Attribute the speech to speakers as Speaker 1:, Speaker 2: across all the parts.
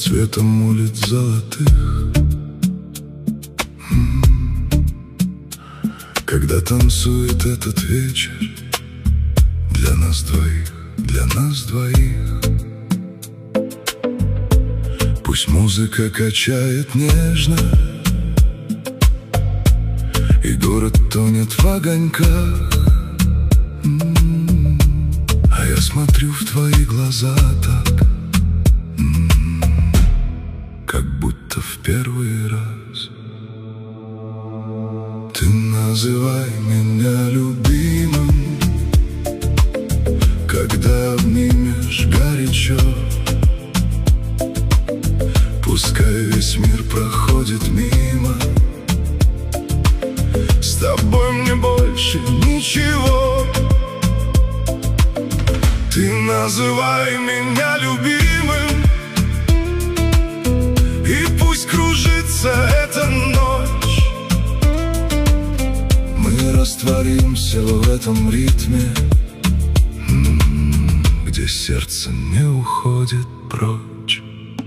Speaker 1: цветом улиц золотых. Когда танцует этот вечер для нас двоих, для нас двоих. Пусть музыка качает нежно, и город тонет в огоньках. А я смотрю в твои глаза так, как будто в первый раз. Ты называй меня любимым, когда обнимешь горячо. Пускай весь мир проходит мимо, с тобой мне больше ничего. Ты называй меня любимым, и пусть кружится эта ночь. Мы растворимся в этом ритме, где сердце не уходит прочь.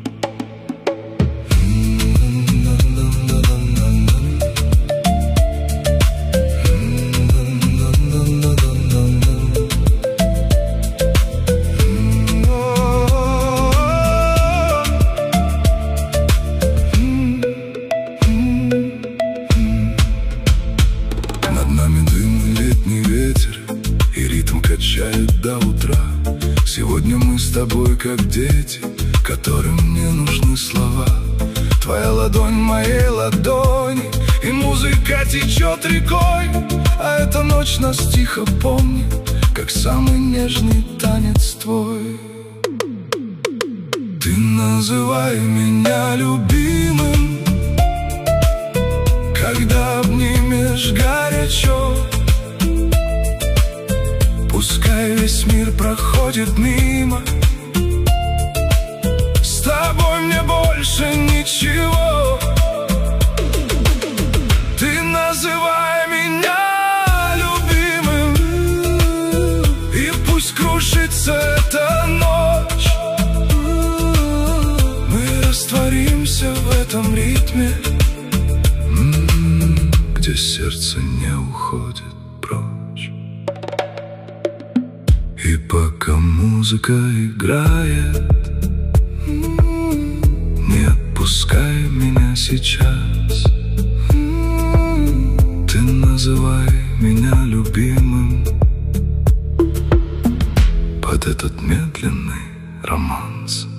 Speaker 1: Качает до утра. Сегодня мы с тобой как дети, которым не нужны слова. Твоя ладонь в моей ладони, и музыка течет рекой. А эта ночь нас тихо помнит, как самый нежный танец твой. Ты называй меня любимым, когда обнимешь горячо. Пускай весь мир проходит мимо, с тобой мне больше ничего. Ты называй меня любимым, и пусть кружится эта ночь. Мы растворимся в этом ритме, где сердце не уходит прочь. И пока музыка играет, не отпускай меня сейчас. Ты называй меня любимым под этот медленный романс.